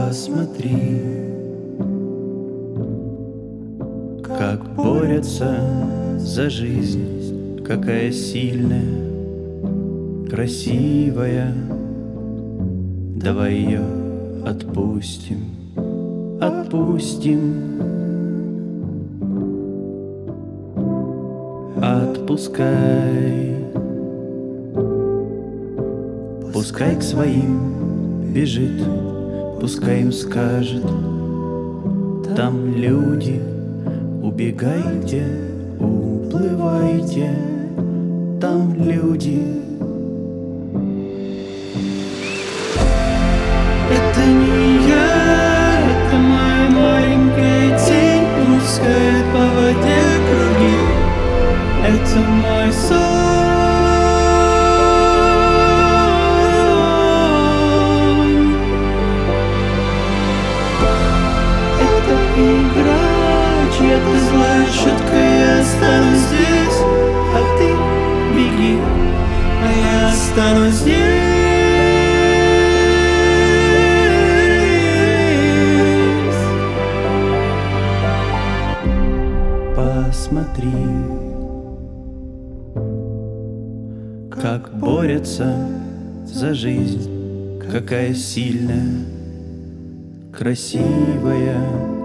Посмотри, как борются за жизнь, какая сильная, красивая. Давай ее отпустим, отпустим. Отпускай, пускай к своим бежит, пускай им скажет: там люди, убегайте, уплывайте, там люди. Это не я, это моя маленькая тень пускает по воде круги. Это мой сон. Это игра, чья-то злая шутка. Я останусь здесь, а ты беги, а я останусь здесь. Посмотри, как борются за жизнь, какая сильная, красивая.